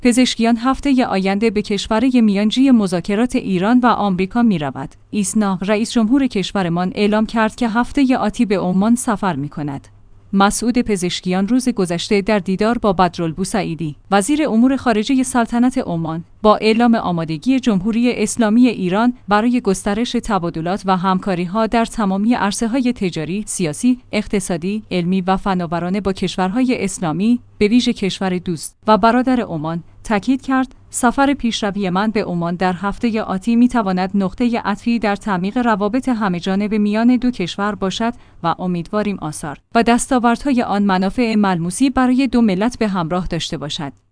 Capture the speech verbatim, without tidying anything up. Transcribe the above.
پزشکیان هفته آینده به کشورهای میانجی مذاکرات ایران و آمریکا می رود. ایسنا رئیس جمهور کشورمان اعلام کرد که هفته آتی به عمان سفر می کند. مسعود پزشکیان روز گذشته در دیدار با بدرالبوسعیدی وزیر امور خارجه سلطنت عمان با اعلام آمادگی جمهوری اسلامی ایران برای گسترش تبادلات و همکاری‌ها در تمامی عرصه‌های تجاری، سیاسی، اقتصادی، علمی و فناورانه با کشورهای اسلامی به ویژه کشور دوست و برادر عمان تاکید کرد سفر پیشروی من به عمان در هفته آتی می‌تواند نقطه عطفی در تعمیق روابط همه‌جانبه میان دو کشور باشد و امیدواریم آثار و دستاوردهای آن منافع ملموسی برای دو ملت به همراه داشته باشد.